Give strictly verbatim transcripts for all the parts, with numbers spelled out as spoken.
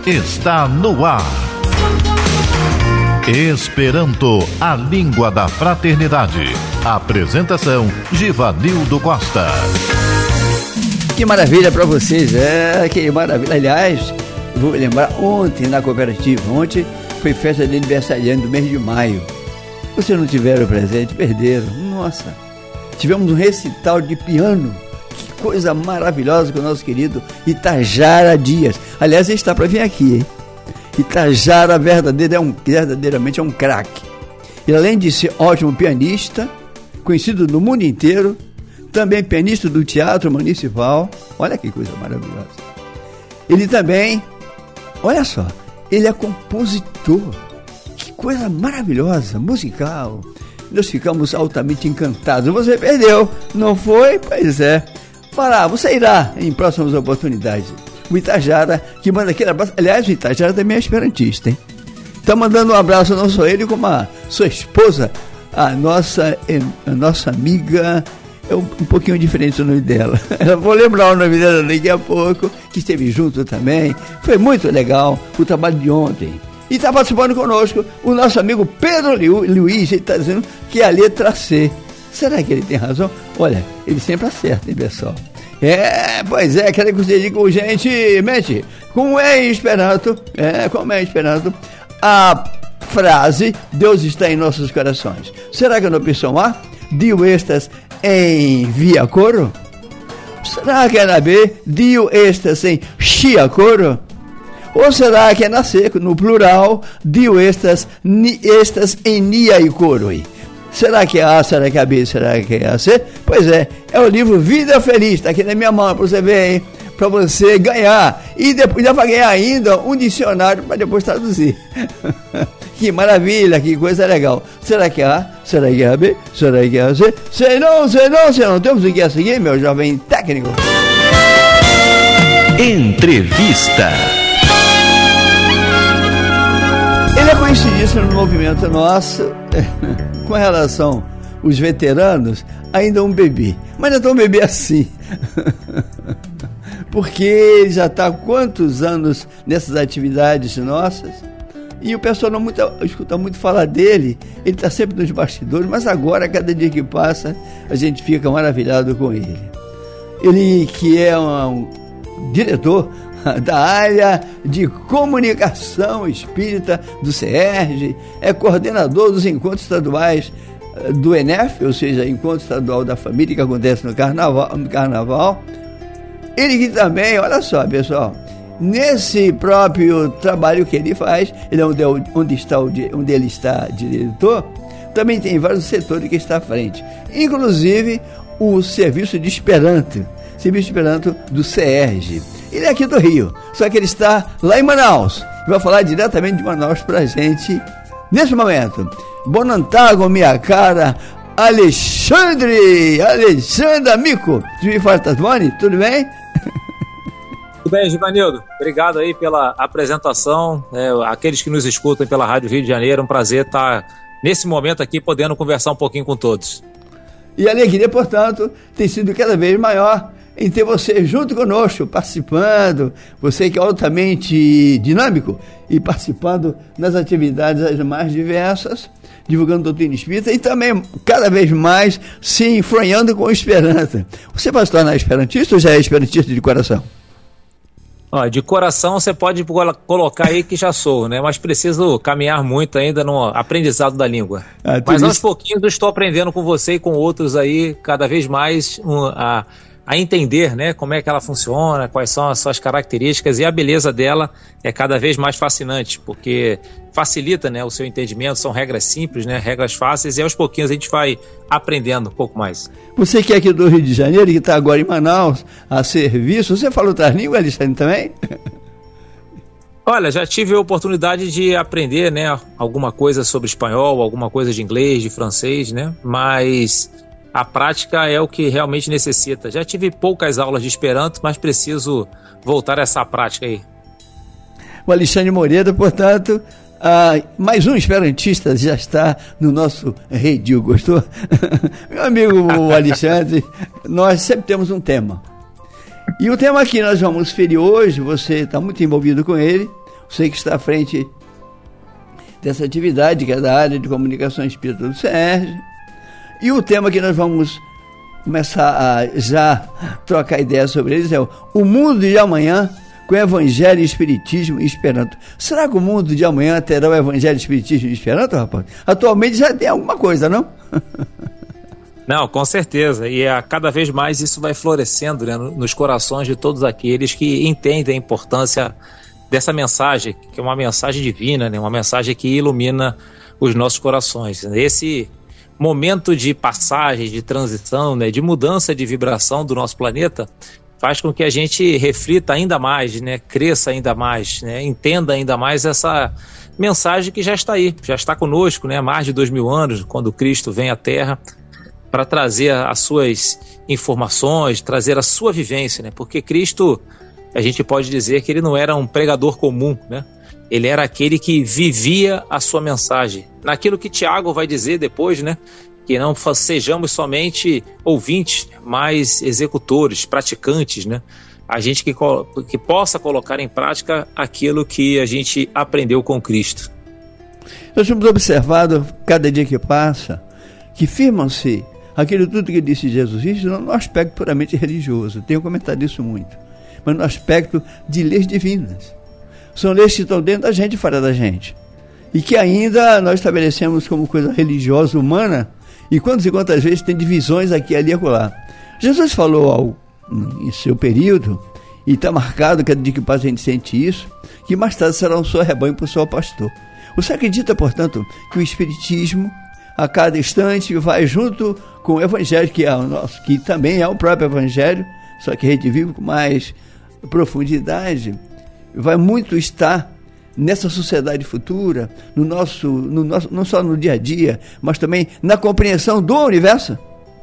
está no ar. Esperanto, a língua da fraternidade. Apresentação, Givanildo Costa. Que maravilha para vocês, é, que maravilha. Aliás, vou lembrar, ontem na cooperativa, ontem foi festa de aniversariante do mês de maio. Vocês não tiveram presente, perderam. Nossa, tivemos um recital de piano. Que coisa maravilhosa com o nosso querido Itajara Dias. Aliás, ele está para vir aqui, hein? Itajara verdadeiro, é um, verdadeiramente é um craque. Ele, além de ser ótimo pianista, conhecido no mundo inteiro, também pianista do Teatro Municipal. Olha que coisa maravilhosa. Ele também, olha só, ele é compositor. Que coisa maravilhosa, musical. Nós ficamos altamente encantados. Você perdeu, não foi? Pois é. Fará, você irá em próximas oportunidades. O Itajara, que manda aquele abraço. Aliás, o Itajara também é esperantista, hein? Está mandando um abraço não só ele, como a sua esposa, a nossa, a nossa amiga. É um, um pouquinho diferente o nome dela. Eu vou lembrar o nome dela daqui a pouco, que esteve junto também. Foi muito legal o trabalho de ontem. E está participando conosco o nosso amigo Pedro Luiz. Ele está dizendo que é a letra C. Será que ele tem razão? Olha, ele sempre acerta, hein, pessoal? É, pois é, quero que você diga urgentemente, como é em Esperanto, é, como é em Esperanto, a frase Deus está em nossos corações. Será que é na opção A, Dio estas em via coro? Será que é na B, Dio estas em chia coro? Ou será que é na C, no plural, Dio estas, ni, estas em nia e coro? Será que é A, será que é a B, será que é a C? Pois é, é o livro Vida Feliz, está aqui na minha mão para você ver, hein? Para você ganhar. E depois dá para ganhar ainda um dicionário para depois traduzir. Que maravilha, que coisa legal. Será que é A, será que é a B, será que é a C? Sei não, sei não, sei não. Temos o que a seguir, meu jovem técnico. Entrevista. Ele é conhecidíssimo no movimento nosso, com relação aos veteranos, ainda um bebê. Mas não é tão bebê assim. Porque ele já está há quantos anos nessas atividades nossas, e o pessoal não muito, escuta muito falar dele. Ele está sempre nos bastidores, mas agora, cada dia que passa, a gente fica maravilhado com ele. Ele que é um, um diretor da área de comunicação espírita do C E R G, é coordenador dos encontros estaduais do E N E F, ou seja, Encontro Estadual da Família, que acontece no Carnaval. No carnaval. Ele que também, olha só, pessoal, nesse próprio trabalho que ele faz, ele é onde, onde, está, onde ele está diretor, também tem vários setores que está à frente, inclusive o serviço de Esperanto, serviço de Esperanto do C E R G. Ele é aqui do Rio, só que ele está lá em Manaus. Vai falar diretamente de Manaus pra gente nesse momento. Bonantago, minha cara, Alexandre, Alexandre Amico. De Fartasmone, tudo bem? Tudo bem, Givanildo. Obrigado aí pela apresentação. É, aqueles que nos escutam pela Rádio Rio de Janeiro, é um prazer estar nesse momento aqui podendo conversar um pouquinho com todos. E a alegria, portanto, tem sido cada vez maior em ter você junto conosco, participando, você que é altamente dinâmico e participando nas atividades as mais diversas, divulgando doutrina espírita e também cada vez mais se enfronhando com o Esperanto. Você vai se tornar esperantista ou já é esperantista de coração? Ó, de coração você pode colocar aí que já sou, né? Mas preciso caminhar muito ainda no aprendizado da língua. Ah, Mas aos isso... pouquinhos eu estou aprendendo com você e com outros aí, cada vez mais um, a... a entender, né, como é que ela funciona, quais são as suas características, e a beleza dela é cada vez mais fascinante, porque facilita, né, o seu entendimento, são regras simples, né, regras fáceis, e aos pouquinhos a gente vai aprendendo um pouco mais. Você que é aqui do Rio de Janeiro, que está agora em Manaus, a serviço, você fala outras línguas, Alexandre, também? Olha, já tive a oportunidade de aprender, né, alguma coisa sobre espanhol, alguma coisa de inglês, de francês, né, mas a prática é o que realmente necessita. Já tive poucas aulas de Esperanto, mas preciso voltar a essa prática aí. O Alexandre Moreira, portanto, ah, mais um esperantista já está no nosso redil, gostou? Meu amigo Alexandre, nós sempre temos um tema. E o tema que nós vamos ferir hoje, você está muito envolvido com ele, Você que está à frente dessa atividade, que é da área de comunicação espírita do Sérgio. E o tema que nós vamos começar a já trocar ideias sobre eles é o, o mundo de amanhã com Evangelho, Espiritismo e Esperanto. Será que o mundo de amanhã terá o Evangelho, Espiritismo e Esperanto, rapaz? Atualmente já tem alguma coisa, não? Não, com certeza. E a cada vez mais isso vai florescendo, né, nos corações de todos aqueles que entendem a importância dessa mensagem, que é uma mensagem divina, né, uma mensagem que ilumina os nossos corações. Esse momento de passagem, de transição, né, de mudança de vibração do nosso planeta, faz com que a gente reflita ainda mais, né, cresça ainda mais, né, entenda ainda mais essa mensagem que já está aí, já está conosco, né, há mais de dois mil anos, quando Cristo vem à Terra para trazer as suas informações, trazer a sua vivência, né, porque Cristo, a gente pode dizer que ele não era um pregador comum, né, ele era aquele que vivia a sua mensagem. Naquilo que Tiago vai dizer depois, né, que não sejamos somente ouvintes, mas executores, praticantes, né? A gente que, que possa colocar em prática aquilo que a gente aprendeu com Cristo. Nós temos observado, cada dia que passa, que firmam-se aquilo tudo que disse Jesus Cristo no aspecto puramente religioso. Tenho comentado isso muito. Mas no aspecto de leis divinas. São leis que estão dentro da gente e fora da gente. E que ainda nós estabelecemos como coisa religiosa, humana, e quantas e quantas vezes tem divisões aqui, ali e acolá. Jesus falou ao, em seu período, e está marcado, cada dia que passa a gente sente isso, que mais tarde será um só rebanho para o seu pastor. Você acredita, portanto, que o Espiritismo, a cada instante, vai junto com o Evangelho, que, é o nosso, que também é o próprio Evangelho, só que a gente vive com mais profundidade, vai muito estar nessa sociedade futura, no nosso, no nosso, não só no dia a dia, mas também na compreensão do universo?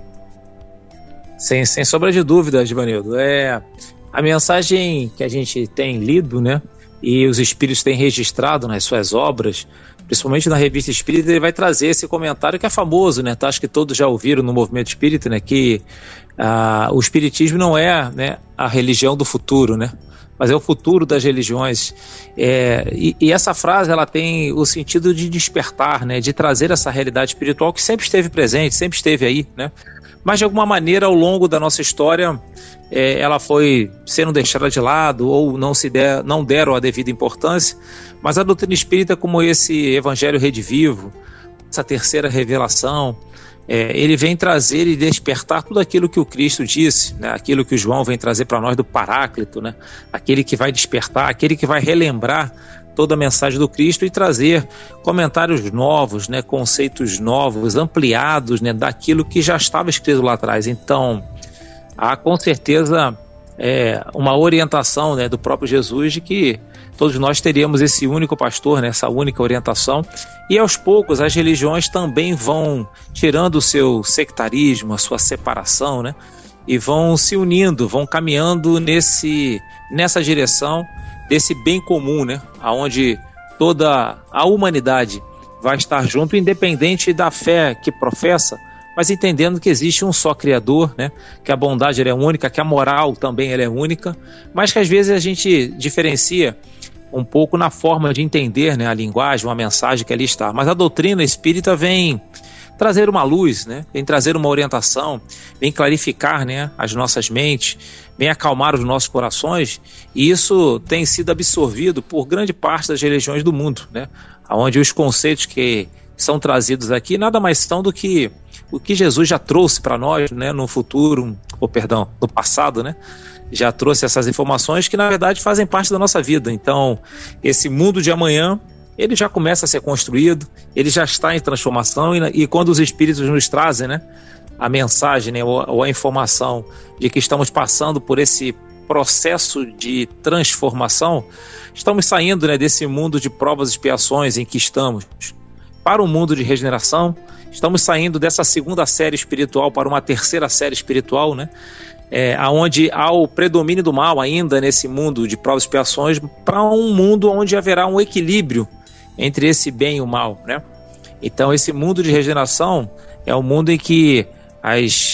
Sem, sem sombra de dúvida, Givanildo. É, a mensagem que a gente tem lido, né, e os espíritos têm registrado nas suas obras, principalmente na Revista Espírita, ele vai trazer esse comentário que é famoso, né, tá? Acho que todos já ouviram no movimento espírita, né, que ah, o espiritismo não é, né, a religião do futuro, né, mas é o futuro das religiões. É, e, e essa frase ela tem o sentido de despertar, né, de trazer essa realidade espiritual que sempre esteve presente, sempre esteve aí, né, mas de alguma maneira ao longo da nossa história é, ela foi sendo deixada de lado ou não, se der, não deram a devida importância. Mas a doutrina espírita, como esse Evangelho redivivo, essa terceira revelação, É, ele vem trazer e despertar tudo aquilo que o Cristo disse, né? Aquilo que o João vem trazer para nós do Paráclito, né? Aquele que vai despertar, aquele que vai relembrar toda a mensagem do Cristo e trazer comentários novos, né? Conceitos novos, ampliados, né? Daquilo que já estava escrito lá atrás. Então, há com certeza é, uma orientação, né, do próprio Jesus de que todos nós teríamos esse único pastor, né, essa única orientação, e aos poucos as religiões também vão tirando o seu sectarismo, a sua separação, né, e vão se unindo, vão caminhando nesse, nessa direção desse bem comum, né, onde toda a humanidade vai estar junto, independente da fé que professa, mas entendendo que existe um só Criador, né? Que a bondade ela é única, que a moral também ela é única, mas que às vezes a gente diferencia um pouco na forma de entender, né, a linguagem, uma mensagem que ali está. Mas a doutrina espírita vem trazer uma luz, né? Vem trazer uma orientação, vem clarificar, né, as nossas mentes, vem acalmar os nossos corações, e isso tem sido absorvido por grande parte das religiões do mundo, né? Onde os conceitos que são trazidos aqui nada mais são do que o que Jesus já trouxe para nós, né, no futuro, ou perdão, no passado, né, já trouxe essas informações que na verdade fazem parte da nossa vida. Então, esse mundo de amanhã, ele já começa a ser construído, ele já está em transformação, e, e quando os espíritos nos trazem, né, a mensagem, né, ou, ou a informação de que estamos passando por esse processo de transformação, estamos saindo, né, desse mundo de provas e expiações em que estamos para um mundo de regeneração. Estamos saindo dessa segunda série espiritual para uma terceira série espiritual, né? É, onde há o predomínio do mal ainda nesse mundo de provas e expiações, para um mundo onde haverá um equilíbrio entre esse bem e o mal, né? Então esse mundo de regeneração é um mundo em que as,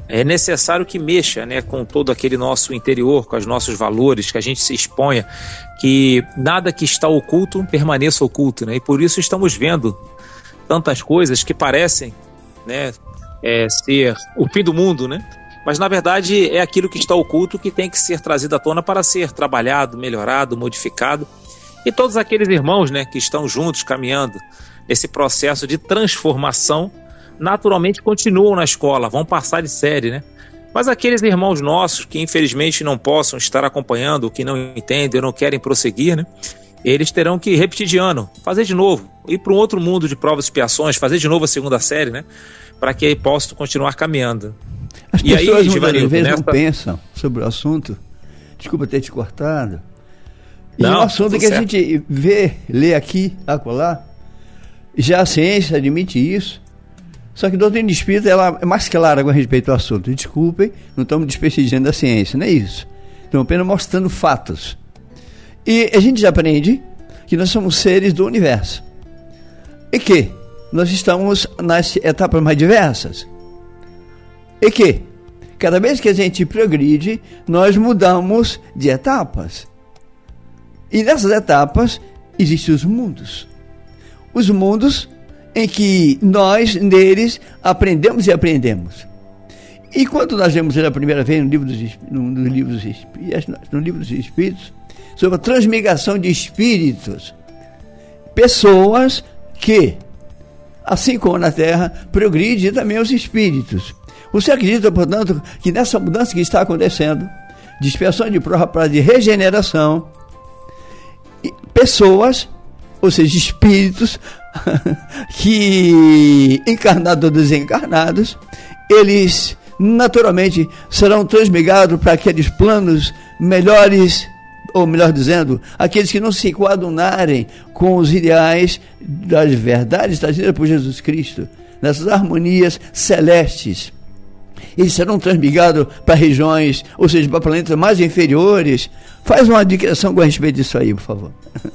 é necessário que mexa, né, com todo aquele nosso interior, com os nossos valores, que a gente se exponha, que nada que está oculto permaneça oculto, né? E por isso estamos vendo tantas coisas que parecem, né, é, ser o fim do mundo, né? Mas na verdade é aquilo que está oculto que tem que ser trazido à tona para ser trabalhado, melhorado, modificado. E todos aqueles irmãos, né, que estão juntos caminhando nesse processo de transformação, naturalmente continuam na escola, vão passar de série, né? Mas aqueles irmãos nossos que infelizmente não possam estar acompanhando, que não entendem, não querem prosseguir, né? Eles terão que repetir de ano, fazer de novo, ir para um outro mundo de provas e expiações, fazer de novo a segunda série, né? Para que possam continuar caminhando. As e pessoas aí, muitas vezes nessa... não pensam sobre o assunto. Desculpa ter te cortado. E não, é um assunto que certo. A gente vê, lê aqui, acolá. Já a ciência admite isso. Só que a doutrina espírita ela é mais clara com respeito ao assunto. Desculpem, não estamos desprestigiando a ciência, não é isso. Estamos apenas mostrando fatos. E a gente já aprende que nós somos seres do universo. E que nós estamos nas etapas mais diversas. E que cada vez que a gente progride, nós mudamos de etapas. E nessas etapas existem os mundos. Os mundos em que nós, neles, aprendemos e aprendemos. E quando nós vemos pela primeira vez no livro dos, no, no livro dos, no livro dos Espíritos, sobre a transmigração de espíritos, pessoas que, assim como na Terra, progridem também os espíritos. Você acredita, portanto, que nessa mudança que está acontecendo, de expiação de prova para de regeneração, pessoas, ou seja, espíritos, que encarnados ou desencarnados, eles naturalmente serão transmigrados para aqueles planos melhores, ou melhor dizendo, aqueles que não se coadunarem com os ideais das verdades trazidas por Jesus Cristo, nessas harmonias celestes. Eles serão transmigrados para regiões, ou seja, para planetas mais inferiores. Faz uma digressão com respeito disso aí, por favor.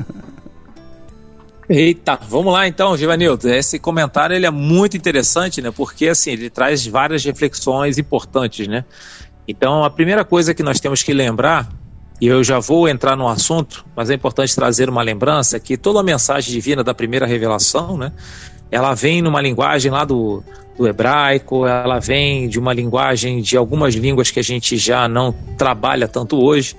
Eita, vamos lá então, Givanildo. Esse comentário ele é muito interessante, né? Porque assim, ele traz várias reflexões importantes, né? Então, a primeira coisa que nós temos que lembrar, e eu já vou entrar no assunto, mas é importante trazer uma lembrança, que toda a mensagem divina da primeira revelação, né? Ela vem numa linguagem lá do, do hebraico, ela vem de uma linguagem de algumas línguas que a gente já não trabalha tanto hoje,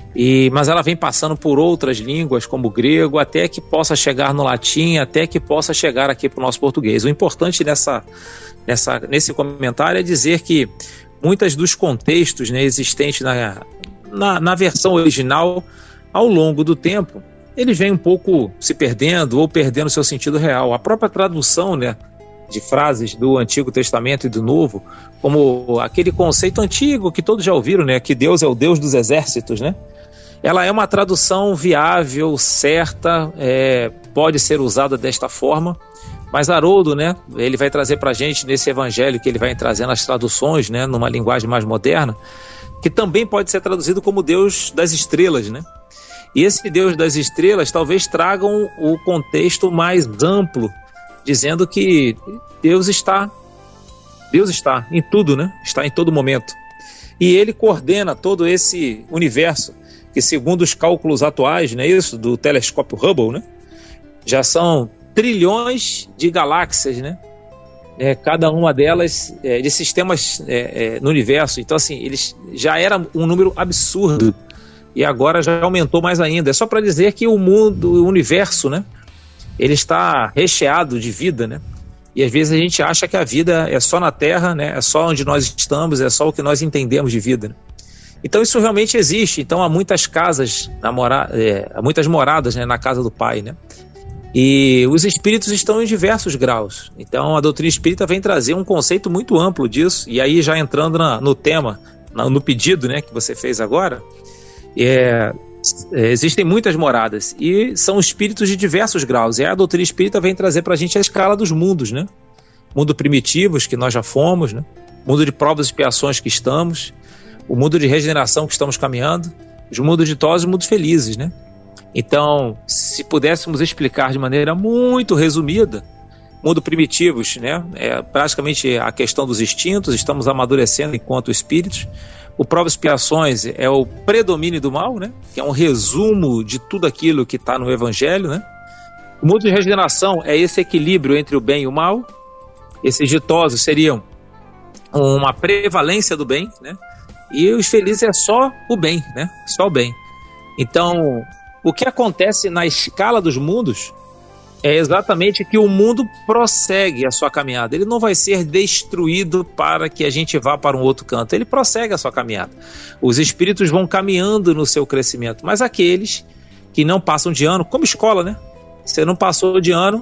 e, mas ela vem passando por outras línguas, como o grego, até que possa chegar no latim, até que possa chegar aqui para o nosso português. O importante nessa, nessa, nesse comentário é dizer que muitos dos contextos, né, existentes na, na, na versão original, ao longo do tempo, eles vêm um pouco se perdendo ou perdendo seu sentido real. A própria tradução, né, de frases do Antigo Testamento e do Novo, como aquele conceito antigo que todos já ouviram, né, que Deus é o Deus dos exércitos, né? Ela é uma tradução viável, certa, é, pode ser usada desta forma, mas Haroldo, né, ele vai trazer para a gente nesse evangelho que ele vai trazer nas traduções, né, numa linguagem mais moderna, que também pode ser traduzido como Deus das estrelas, né? E esse Deus das estrelas talvez tragam o contexto mais amplo, dizendo que Deus está, Deus está em tudo, né? Está em todo momento. E ele coordena todo esse universo, que segundo os cálculos atuais, né, isso, do telescópio Hubble, né, já são trilhões de galáxias, né? É, cada uma delas é, de sistemas é, é, no universo. Então, assim, eles já era um número absurdo e agora já aumentou mais ainda. É só para dizer que o mundo, o universo, né, ele está recheado de vida, né? E às vezes a gente acha que a vida é só na Terra, né? É só onde nós estamos, é só o que nós entendemos de vida, né? Então isso realmente existe. Então há muitas casas, na mora, é, há muitas moradas, né, na casa do Pai, né? E os espíritos estão em diversos graus. Então a doutrina espírita vem trazer um conceito muito amplo disso. E aí já entrando na, no tema, na, no pedido, né, que você fez agora, é, é, existem muitas moradas e são espíritos de diversos graus. E aí a doutrina espírita vem trazer para a gente a escala dos mundos, né? Mundo primitivos, que nós já fomos, né? Mundo de provas e expiações que estamos, o mundo de regeneração que estamos caminhando, os mundos ditosos e os mundos felizes, né? Então, se pudéssemos explicar de maneira muito resumida, mundo primitivos, né? É praticamente a questão dos instintos, estamos amadurecendo enquanto espíritos. O Provas e Expiações é o predomínio do mal, né? Que é um resumo de tudo aquilo que está no Evangelho, né? O mundo de regeneração é esse equilíbrio entre o bem e o mal. Esses ditosos seriam uma prevalência do bem, né? E os felizes é só o bem, né? Só o bem. Então, o que acontece na escala dos mundos é exatamente que o mundo prossegue a sua caminhada. Ele não vai ser destruído para que a gente vá para um outro canto. Ele prossegue a sua caminhada. Os espíritos vão caminhando no seu crescimento. Mas aqueles que não passam de ano, como escola, né? Você não passou de ano,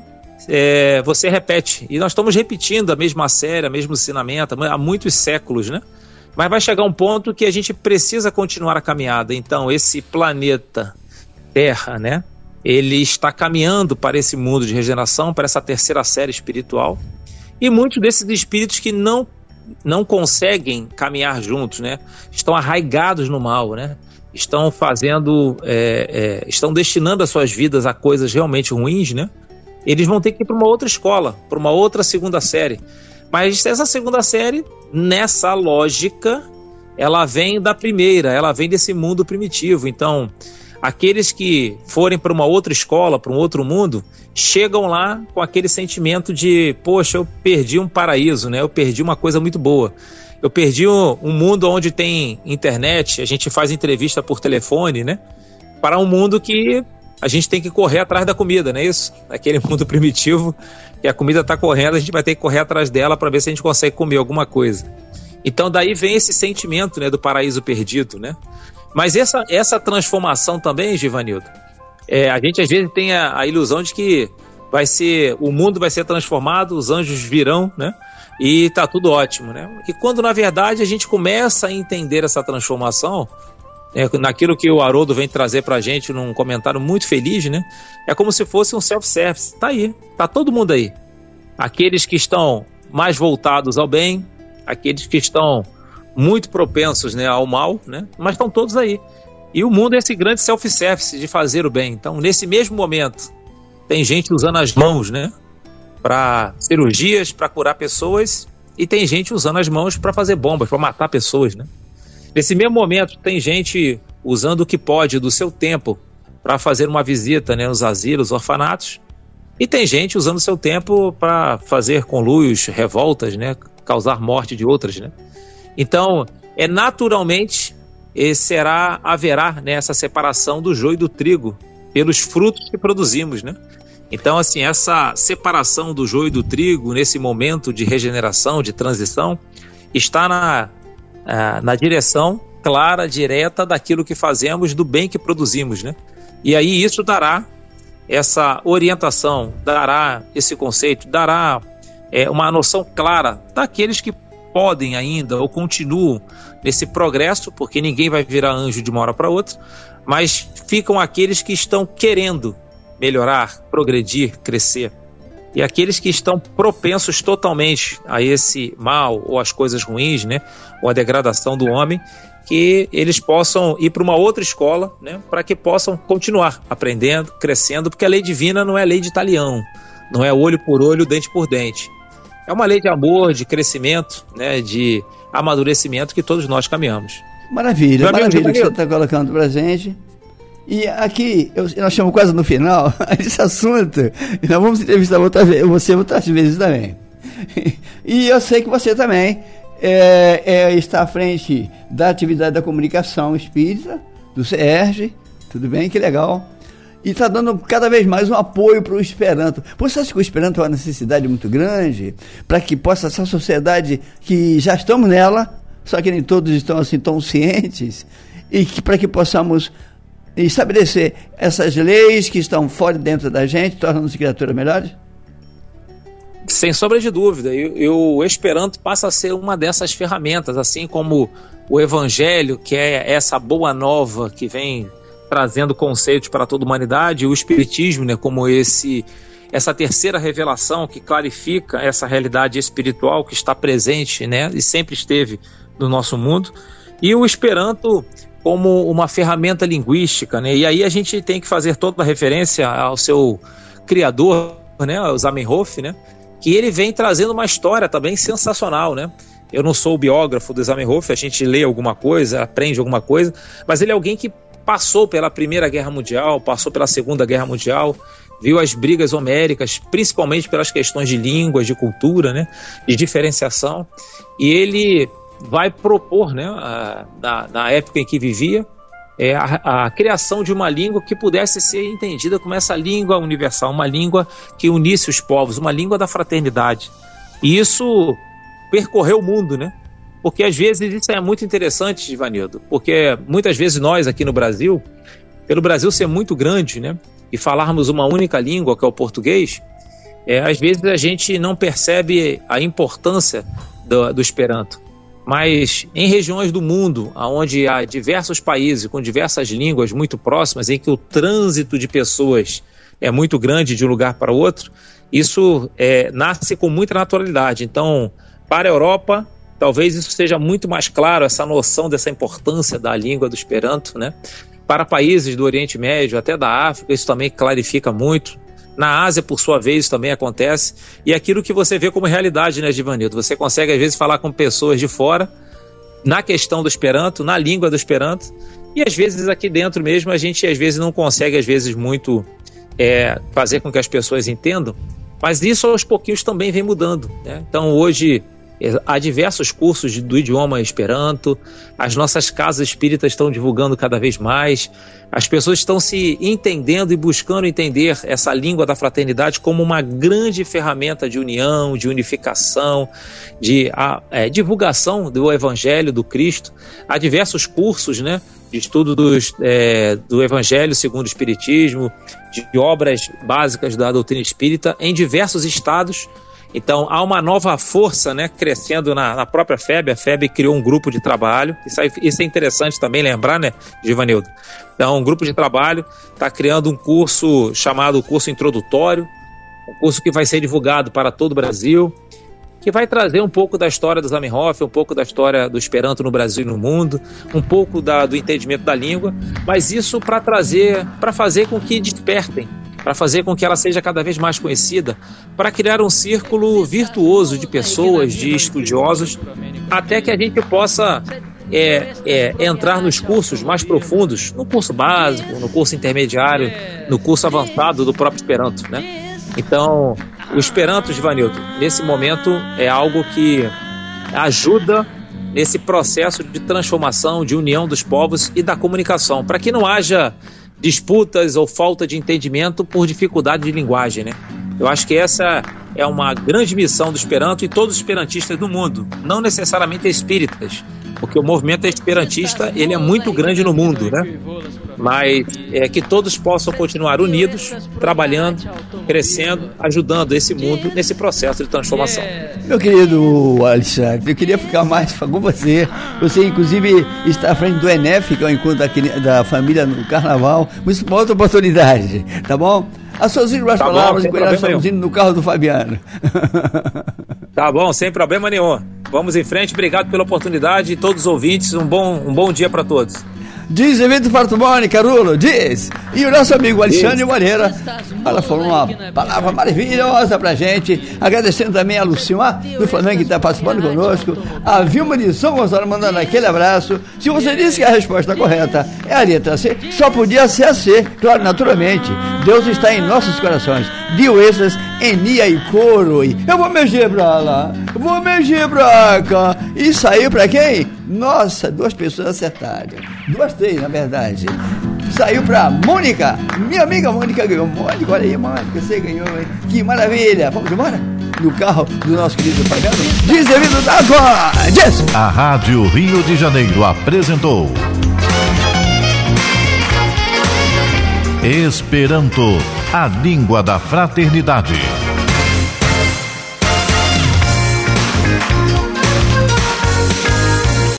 é, você repete. E nós estamos repetindo a mesma série, o mesmo ensinamento há muitos séculos, né? Mas vai chegar um ponto que a gente precisa continuar a caminhada. Então, esse planeta Terra, né? Ele está caminhando para esse mundo de regeneração, para essa terceira série espiritual. E muitos desses espíritos que não, não conseguem caminhar juntos, né? Estão arraigados no mal, né? Estão fazendo, é, é, estão destinando as suas vidas a coisas realmente ruins, né? Eles vão ter que ir para uma outra escola, para uma outra segunda série. Mas essa segunda série, nessa lógica, ela vem da primeira, ela vem desse mundo primitivo. Então, aqueles que forem para uma outra escola, para um outro mundo, chegam lá com aquele sentimento de, poxa, eu perdi um paraíso, né? Eu perdi uma coisa muito boa. Eu perdi um, um mundo onde tem internet, a gente faz entrevista por telefone, né? Para um mundo que a gente tem que correr atrás da comida, não é isso? Aquele mundo primitivo, que a comida está correndo, a gente vai ter que correr atrás dela para ver se a gente consegue comer alguma coisa. Então daí vem esse sentimento, né, do paraíso perdido, né? Mas essa, essa transformação também, Givanildo, é, a gente às vezes tem a, a ilusão de que vai ser, o mundo vai ser transformado, os anjos virão, né? E tá tudo ótimo, né? E quando na verdade a gente começa a entender essa transformação, é, naquilo que o Haroldo vem trazer pra gente num comentário muito feliz, né? É como se fosse um self-service. Tá aí, tá todo mundo aí. Aqueles que estão mais voltados ao bem, aqueles que estão muito propensos, né, ao mal, né? Mas estão todos aí. E o mundo é esse grande self-service de fazer o bem. Então, nesse mesmo momento, tem gente usando as mãos, né, para cirurgias, para curar pessoas, e tem gente usando as mãos para fazer bombas, para matar pessoas, né? Nesse mesmo momento, tem gente usando o que pode do seu tempo para fazer uma visita, né, nos asilos, orfanatos, e tem gente usando o seu tempo para fazer conluios, revoltas, né, causar morte de outras, né? Então, é naturalmente, será, haverá, né, essa separação do joio e do trigo pelos frutos que produzimos, né? Então, assim, essa separação do joio e do trigo nesse momento de regeneração, de transição, está na, na direção clara, direta daquilo que fazemos, do bem que produzimos, né? E aí isso dará essa orientação, dará esse conceito, dará é, uma noção clara daqueles que podem ainda ou continuam nesse progresso, porque ninguém vai virar anjo de uma hora para outra, mas ficam aqueles que estão querendo melhorar, progredir, crescer. E aqueles que estão propensos totalmente a esse mal ou às coisas ruins, né, ou a degradação do homem, que eles possam ir para uma outra escola, né, para que possam continuar aprendendo, crescendo, porque a lei divina não é lei de talião, não é olho por olho, dente por dente. É uma lei de amor, de crescimento, né, de amadurecimento que todos nós caminhamos. Maravilha, Meu maravilha que você está colocando para a gente. E aqui, eu, nós estamos quase no final desse assunto, e nós vamos entrevistar outra vez, você outras vezes também. E eu sei que você também é, é, está à frente da atividade da comunicação espírita, do C E R G, tudo bem, que legal. E está dando cada vez mais um apoio para o Esperanto. Você acha que o Esperanto é uma necessidade muito grande para que possa essa sociedade que já estamos nela, só que nem todos estão assim tão cientes, e que para que possamos estabelecer essas leis que estão fora e dentro da gente, tornando-se criaturas melhores? Sem sombra de dúvida. E, e o Esperanto passa a ser uma dessas ferramentas, assim como o Evangelho, que é essa boa nova que vem trazendo conceitos para toda a humanidade, e o Espiritismo, né, como esse, essa terceira revelação que clarifica essa realidade espiritual que está presente, né, e sempre esteve no nosso mundo, e o Esperanto como uma ferramenta linguística, né, e aí a gente tem que fazer toda a referência ao seu criador, né, o Zamenhof, né, que ele vem trazendo uma história também sensacional, né? Eu não sou o biógrafo do Zamenhof, a gente lê alguma coisa, aprende alguma coisa, mas ele é alguém que passou pela Primeira Guerra Mundial, passou pela Segunda Guerra Mundial, viu as brigas homéricas, principalmente pelas questões de línguas, de cultura, né, de diferenciação, e ele vai propor, né, a, na, na época em que vivia, é, a, a criação de uma língua que pudesse ser entendida como essa língua universal, uma língua que unisse os povos, uma língua da fraternidade. E isso percorreu o mundo, né? Porque às vezes isso é muito interessante, Givanildo, porque muitas vezes nós aqui no Brasil, pelo Brasil ser muito grande, né, e falarmos uma única língua, que é o português, é, às vezes a gente não percebe a importância do, do Esperanto. Mas em regiões do mundo, onde há diversos países com diversas línguas muito próximas, em que o trânsito de pessoas é muito grande de um lugar para outro, isso é, nasce com muita naturalidade. Então, para a Europa, talvez isso seja muito mais claro, essa noção dessa importância da língua do Esperanto, né? Para países do Oriente Médio, até da África, isso também clarifica muito. Na Ásia, por sua vez, isso também acontece. E aquilo que você vê como realidade, né, Givanildo? Você consegue, às vezes, falar com pessoas de fora, na questão do Esperanto, na língua do Esperanto, e às vezes aqui dentro mesmo a gente, às vezes, não consegue, às vezes, muito é, fazer com que as pessoas entendam, mas isso aos pouquinhos também vem mudando, né? Então, hoje, há diversos cursos do idioma Esperanto, as nossas casas espíritas estão divulgando cada vez mais, as pessoas estão se entendendo e buscando entender essa língua da fraternidade como uma grande ferramenta de união, de unificação, de a, é, divulgação do Evangelho, do Cristo. Há diversos cursos, né, de estudo dos, é, do Evangelho segundo o Espiritismo, de obras básicas da doutrina espírita em diversos estados. Então, há uma nova força, né, crescendo na, na própria F E B. A F E B criou um grupo de trabalho. Isso, aí, isso é interessante também lembrar, né, Givanildo? Então, um grupo de trabalho está criando um curso chamado curso introdutório, um curso que vai ser divulgado para todo o Brasil, que vai trazer um pouco da história do Zamenhof, um pouco da história do Esperanto no Brasil e no mundo, um pouco da, do entendimento da língua, mas isso para trazer, para fazer com que despertem, para fazer com que ela seja cada vez mais conhecida, para criar um círculo virtuoso de pessoas, de estudiosos, até que a gente possa é, é, entrar nos cursos mais profundos, no curso básico, no curso intermediário, no curso avançado do próprio Esperanto, né? Então, o Esperanto, Givanildo, nesse momento é algo que ajuda nesse processo de transformação, de união dos povos e da comunicação, para que não haja disputas ou falta de entendimento por dificuldade de linguagem, né? Eu acho que essa é uma grande missão do Esperanto e todos os esperantistas do mundo, não necessariamente espíritas, porque o movimento esperantista ele é muito grande no mundo, né? Mas é que todos possam continuar unidos, trabalhando, crescendo, ajudando esse mundo nesse processo de transformação. Meu querido Alexandre, eu queria ficar mais com você. Você, inclusive, está à frente do E N E F, que é o encontro da, da família no Carnaval. Mas uma outra oportunidade, tá bom? As suas últimas tá palavras e cuidados, estamos indo no carro do Fabiano. Tá bom, sem problema nenhum. Vamos em frente, obrigado pela oportunidade e todos os ouvintes, um bom, um bom dia para todos. Diz Evito Fartumoni, Carulo, diz. E o nosso amigo Alexandre Moreira, ela falou uma palavra maravilhosa pra gente, agradecendo também a Lucimar do Flamengo que está participando conosco, a Vilma de São Gonçalo mandando aquele abraço. Se você disse que a resposta correta é a letra C, só podia ser a C, claro, naturalmente. Deus está em nossos corações. Dio essas enia e coro. Eu vou mexer pra lá, vou mexer pra cá. E saiu pra quem? Nossa, duas pessoas acertaram. Duas, três, na verdade. Saiu pra Mônica. Minha amiga Mônica ganhou. Mônica, olha aí, Mônica, você ganhou, hein? Que maravilha. Vamos embora? No carro do nosso querido Fabiano. Diz devido da agora. Diz. A Rádio Rio de Janeiro apresentou Esperanto, a língua da fraternidade.